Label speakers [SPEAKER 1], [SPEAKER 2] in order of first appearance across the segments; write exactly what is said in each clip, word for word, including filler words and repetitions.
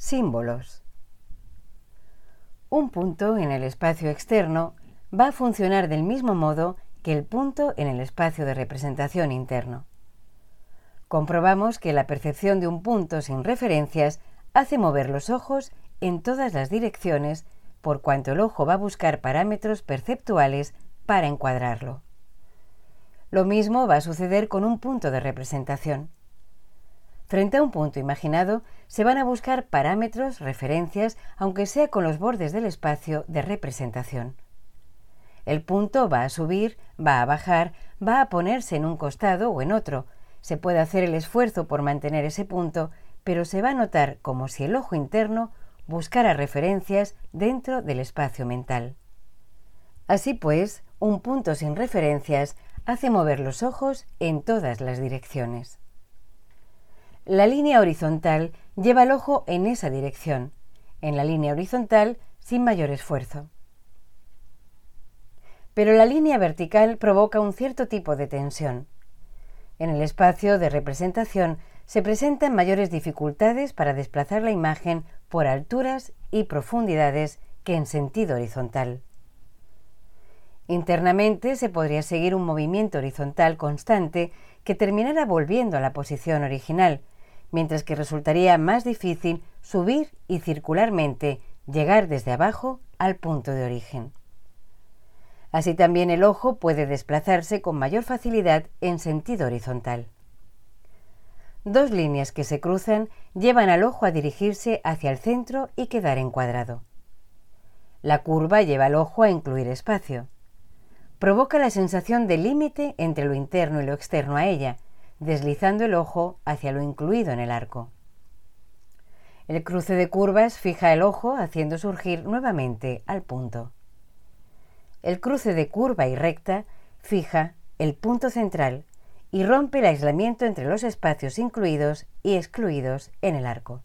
[SPEAKER 1] Símbolos. Un punto en el espacio externo va a funcionar del mismo modo que el punto en el espacio de representación interno. Comprobamos que la percepción de un punto sin referencias hace mover los ojos en todas las direcciones, por cuanto el ojo va a buscar parámetros perceptuales para encuadrarlo. Lo mismo va a suceder con un punto de representación. Frente a un punto imaginado, se van a buscar parámetros, referencias, aunque sea con los bordes del espacio de representación. El punto va a subir, va a bajar, va a ponerse en un costado o en otro. Se puede hacer el esfuerzo por mantener ese punto, pero se va a notar como si el ojo interno buscara referencias dentro del espacio mental. Así pues, un punto sin referencias hace mover los ojos en todas las direcciones. La línea horizontal lleva el ojo en esa dirección, en la línea horizontal sin mayor esfuerzo. Pero la línea vertical provoca un cierto tipo de tensión. En el espacio de representación se presentan mayores dificultades para desplazar la imagen por alturas y profundidades que en sentido horizontal. Internamente se podría seguir un movimiento horizontal constante que terminara volviendo a la posición original, mientras que resultaría más difícil subir y circularmente llegar desde abajo al punto de origen. Así también el ojo puede desplazarse con mayor facilidad en sentido horizontal. Dos líneas que se cruzan llevan al ojo a dirigirse hacia el centro y quedar encuadrado. La curva lleva al ojo a incluir espacio. Provoca la sensación de límite entre lo interno y lo externo a ella, deslizando el ojo hacia lo incluido en el arco. El cruce de curvas fija el ojo haciendo surgir nuevamente al punto. El cruce de curva y recta fija el punto central y rompe el aislamiento entre los espacios incluidos y excluidos en el arco.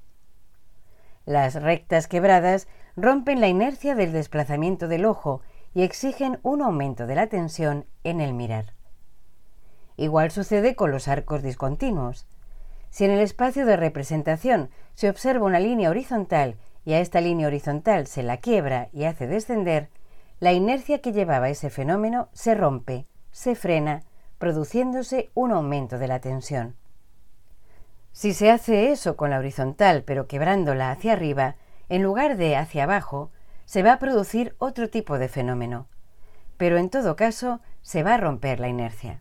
[SPEAKER 1] Las rectas quebradas rompen la inercia del desplazamiento del ojo y exigen un aumento de la tensión en el mirar. Igual sucede con los arcos discontinuos. Si en el espacio de representación se observa una línea horizontal y a esta línea horizontal se la quiebra y hace descender, la inercia que llevaba ese fenómeno se rompe, se frena, produciéndose un aumento de la tensión. Si se hace eso con la horizontal pero quebrándola hacia arriba, en lugar de hacia abajo, se va a producir otro tipo de fenómeno, pero en todo caso se va a romper la inercia.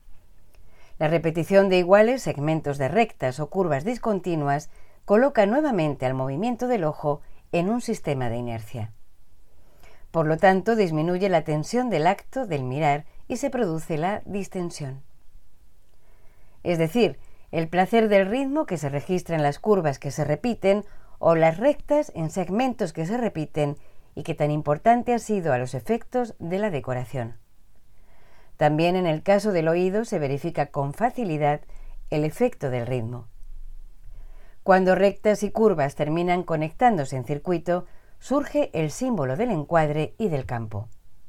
[SPEAKER 1] La repetición de iguales segmentos de rectas o curvas discontinuas coloca nuevamente al movimiento del ojo en un sistema de inercia. Por lo tanto, disminuye la tensión del acto del mirar y se produce la distensión. Es decir, el placer del ritmo que se registra en las curvas que se repiten o las rectas en segmentos que se repiten y que tan importante ha sido a los efectos de la decoración. También en el caso del oído se verifica con facilidad el efecto del ritmo. Cuando rectas y curvas terminan conectándose en circuito, surge el símbolo del encuadre y del campo.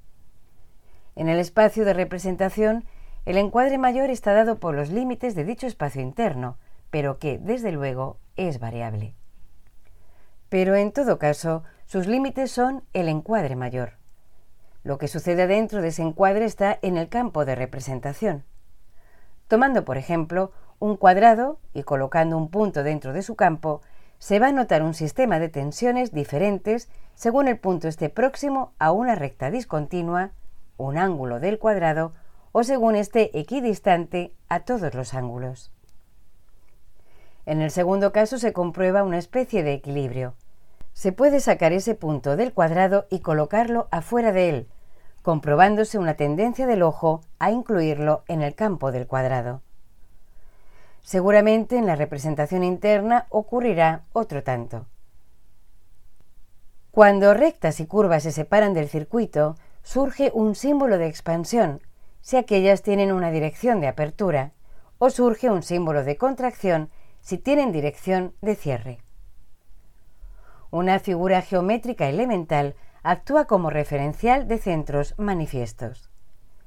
[SPEAKER 1] En el espacio de representación, el encuadre mayor está dado por los límites de dicho espacio interno, pero que, desde luego, es variable. Pero en todo caso, sus límites son el encuadre mayor. Lo que sucede dentro de ese encuadre está en el campo de representación. Tomando, por ejemplo, un cuadrado y colocando un punto dentro de su campo, se va a notar un sistema de tensiones diferentes según el punto esté próximo a una recta discontinua, un ángulo del cuadrado, o según esté equidistante a todos los ángulos. En el segundo caso se comprueba una especie de equilibrio. Se puede sacar ese punto del cuadrado y colocarlo afuera de él, comprobándose una tendencia del ojo a incluirlo en el campo del cuadrado. Seguramente en la representación interna ocurrirá otro tanto. Cuando rectas y curvas se separan del circuito, surge un símbolo de expansión, si aquellas tienen una dirección de apertura, o surge un símbolo de contracción si tienen dirección de cierre. Una figura geométrica elemental actúa como referencial de centros manifiestos.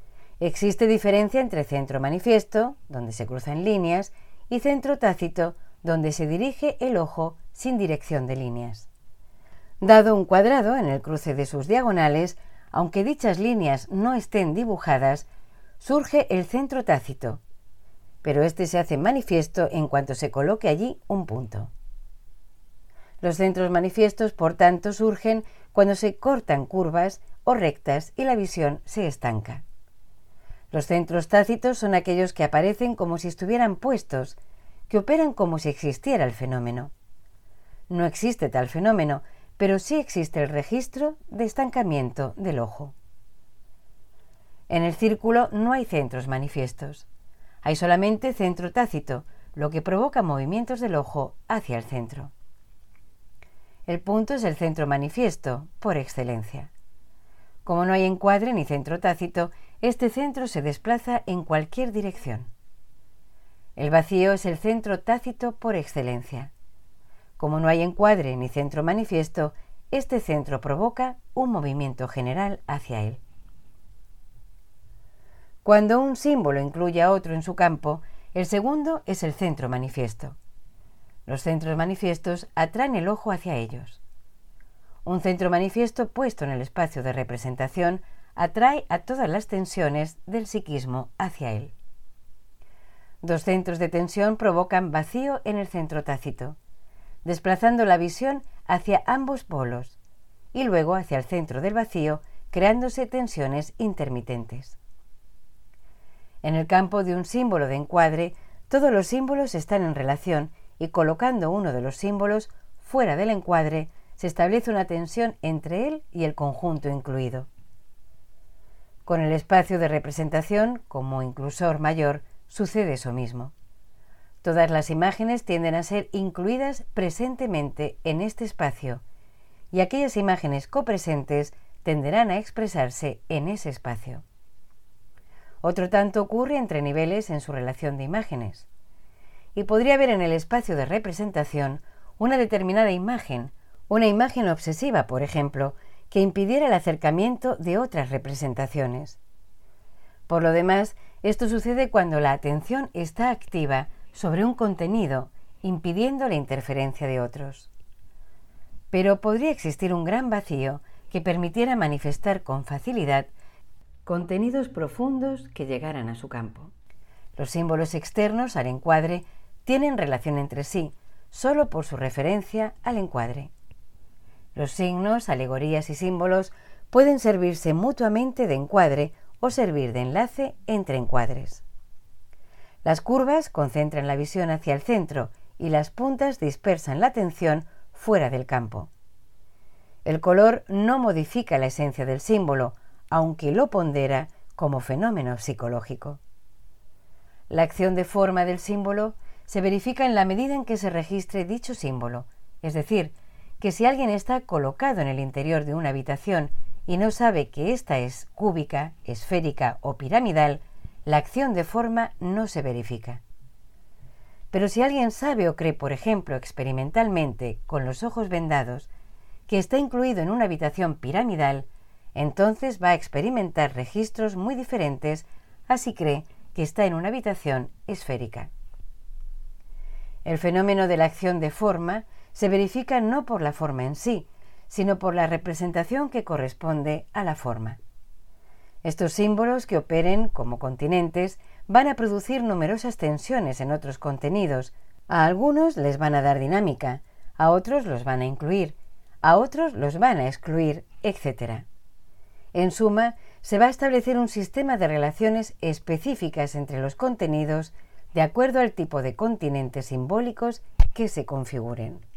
[SPEAKER 1] Existe diferencia entre centro manifiesto, donde se cruzan líneas, y centro tácito, donde se dirige el ojo sin dirección de líneas. Dado un cuadrado en el cruce de sus diagonales, aunque dichas líneas no estén dibujadas, surge el centro tácito, pero este se hace manifiesto en cuanto se coloque allí un punto. Los centros manifiestos, por tanto, surgen cuando se cortan curvas o rectas y la visión se estanca. Los centros tácitos son aquellos que aparecen como si estuvieran puestos, que operan como si existiera el fenómeno. No existe tal fenómeno, pero sí existe el registro de estancamiento del ojo. En el círculo no hay centros manifiestos. Hay solamente centro tácito, lo que provoca movimientos del ojo hacia el centro. El punto es el centro manifiesto, por excelencia. Como no hay encuadre ni centro tácito, este centro se desplaza en cualquier dirección. El vacío es el centro tácito por excelencia. Como no hay encuadre ni centro manifiesto, este centro provoca un movimiento general hacia él. Cuando un símbolo incluye a otro en su campo, el segundo es el centro manifiesto. Los centros manifiestos atraen el ojo hacia ellos. Un centro manifiesto puesto en el espacio de representación atrae a todas las tensiones del psiquismo hacia él. Dos centros de tensión provocan vacío en el centro tácito, desplazando la visión hacia ambos polos y luego hacia el centro del vacío, creándose tensiones intermitentes. En el campo de un símbolo de encuadre, todos los símbolos están en relación y colocando uno de los símbolos fuera del encuadre, se establece una tensión entre él y el conjunto incluido. Con el espacio de representación, como inclusor mayor, sucede eso mismo. Todas las imágenes tienden a ser incluidas presentemente en este espacio, y aquellas imágenes copresentes tenderán a expresarse en ese espacio. Otro tanto ocurre entre niveles en su relación de imágenes. Y podría haber en el espacio de representación una determinada imagen, una imagen obsesiva, por ejemplo, que impidiera el acercamiento de otras representaciones. Por lo demás, esto sucede cuando la atención está activa sobre un contenido, impidiendo la interferencia de otros. Pero podría existir un gran vacío que permitiera manifestar con facilidad contenidos profundos que llegaran a su campo. Los símbolos externos al encuadre tienen relación entre sí, solo por su referencia al encuadre. Los signos, alegorías y símbolos pueden servirse mutuamente de encuadre o servir de enlace entre encuadres. Las curvas concentran la visión hacia el centro y las puntas dispersan la atención fuera del campo. El color no modifica la esencia del símbolo, aunque lo pondera como fenómeno psicológico. La acción de forma del símbolo se verifica en la medida en que se registre dicho símbolo, es decir, que si alguien está colocado en el interior de una habitación y no sabe que ésta es cúbica, esférica o piramidal, la acción de forma no se verifica. Pero si alguien sabe o cree, por ejemplo, experimentalmente, con los ojos vendados, que está incluido en una habitación piramidal, entonces va a experimentar registros muy diferentes a si cree que está en una habitación esférica. El fenómeno de la acción de forma se verifica no por la forma en sí, sino por la representación que corresponde a la forma. Estos símbolos que operen como continentes van a producir numerosas tensiones en otros contenidos. A algunos les van a dar dinámica, a otros los van a incluir, a otros los van a excluir, etcétera. En suma, se va a establecer un sistema de relaciones específicas entre los contenidos de acuerdo al tipo de continentes simbólicos que se configuren.